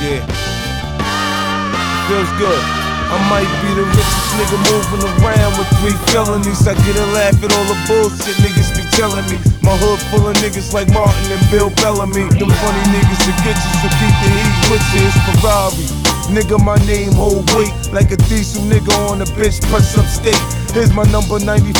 Yeah. Feels good. I might be the richest nigga moving around with 3 felonies. I get a laugh at all the bullshit niggas be telling me. My hood full of niggas like Martin and Bill Bellamy. Them funny niggas that get you, so keep the heat with you. It's Ferrari. Nigga, my name hold weight like a diesel nigga on a bitch press upstate. Here's my number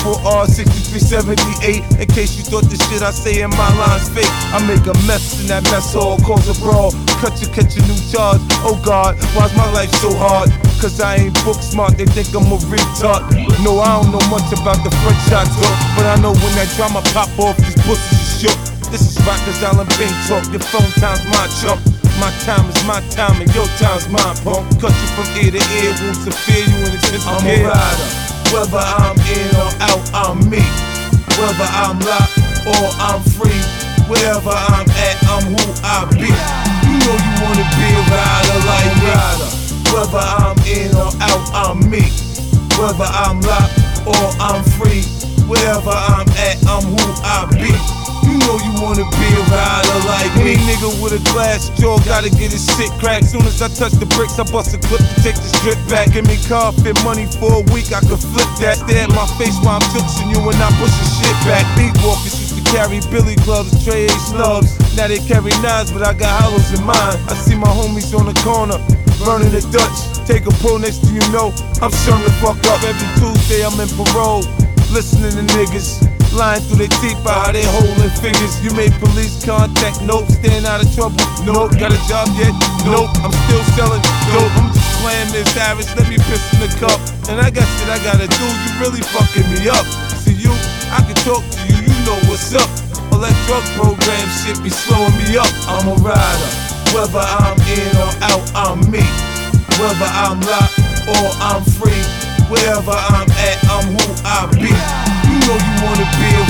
94R6378. In case you thought the shit I say in my line's fake. I make a mess in that mess hall, cause a brawl. Catch a new charge. Oh God, why's my life so hard? Cause I ain't book smart, they think I'm a retard. No, I don't know much about the French shots, but I know when that drama pop off, these pussies is shook. This is Rikers Island Bank talk, your phone time's my chump. My time is my time and your time's mine, punk. Cut you from ear to ear, wounds to fear you in intensive care. I'm a rider, whether I'm in or out, I'm me. Whether I'm locked or I'm free, wherever I'm at, I'm who I be. You know you wanna be a rider like me. Whether I'm in or out, I'm me. Whether I'm locked or I'm free, wherever I'm at, I'm who I be. You know you wanna be a rider like me. Any nigga with a glass jaw gotta get his shit cracked. Soon as I touch the bricks, I bust a clip to take the strip back. Give me car fit money for a week, I could flip that. Stare at my face while I'm tilting you and I push the shit back. Beat walkers used to carry billy clubs, Trey snubs. Now they carry knives, but I got hollows in mine. I see my homies on the corner, burning the Dutch. Take a pull, next thing you know, I'm shutting the fuck up. Every Tuesday I'm in parole, listening to niggas lying through their teeth about how they holding figures. You made police contact, nope. Staying out of trouble, nope. Got a job yet? Nope. I'm still selling dope. I'm just playing this average, let me piss in the cup. And I got shit I gotta do, you really fucking me up. See you, I can talk to you, you know what's up. All that drug program shit be slowing me up. I'm a rider, whether I'm in or out, I'm me. Whether I'm locked or I'm free, wherever I'm at, I'm who I be. You know you wanna be a